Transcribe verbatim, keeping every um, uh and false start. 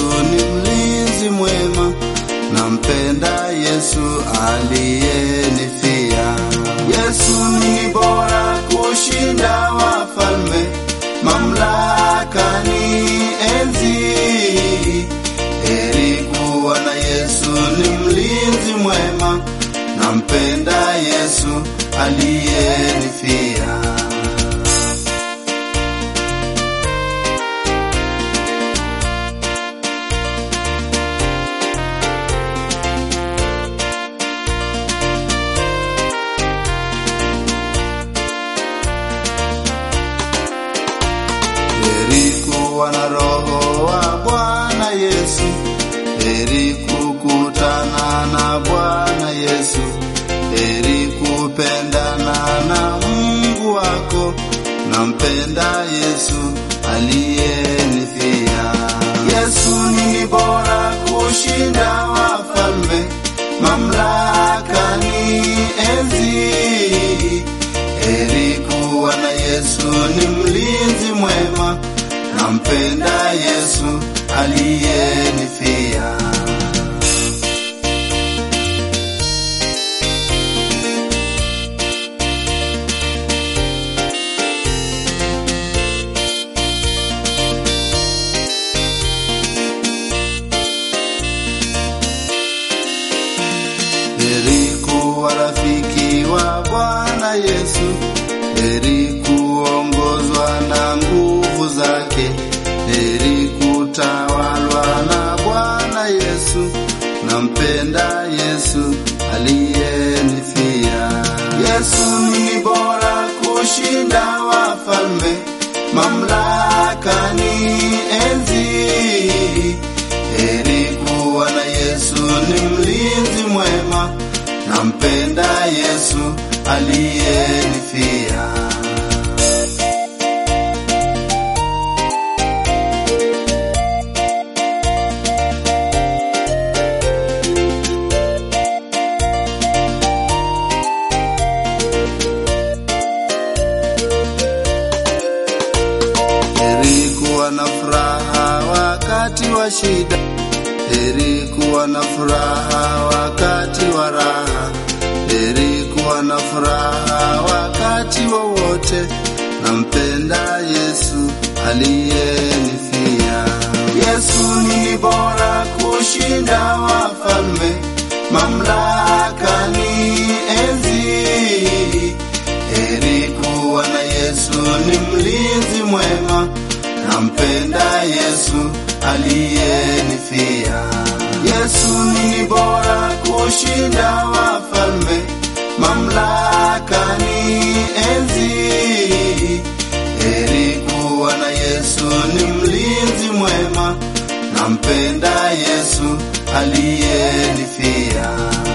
ni mlinzi mwema, nampenda Yesu aliyenifia. Yesu ni bora kushinda wafalme, mamlaka ni enzi. Heri kuwa na Yesu ni mlinzi mwema, nampenda Yesu aliyenifia. Heri kuwa na roho wa Bwana Yesu, heri kukutana na Bwana Yesu, heri kupendana na Mungu wako, nampenda Yesu aliyenifia. Yesu ni bora kushinda wafalme, mamlaka ni enzi. Heri kuwa na Yesu ni mlinzi mwema, nampenda Yesu aliyenifia. Heri kuwa rafiki wa Bwana Yesu, heri kuongozwa na nguvu zake, heri kutawalwa na Bwana Yesu, nampenda Yesu aliyenifia. Yesu ni bora kushinda wafalme, mamlaka ni enzi. Heri kuwa na Yesu ni mlinzi mwema, nampenda Yesu aliyenifia. Heri kuwa na furaha wakati wa shida, heri kuwa na furaha wakati wa raha, heri kuwa na furaha wakati wowote, nampenda Yesu aliyenifia. Yesu ni bora kushinda wafalme, mamlaka ni enzi. Heri kuwa na Yesu ni mlinzi mwema, nampenda Yesu aliyenifia. Yesu ni bora kushinda wafalme, mamlaka ni enzi. Heri kuwa na Yesu ni mlinzi mwema, nampenda Yesu aliyenifia.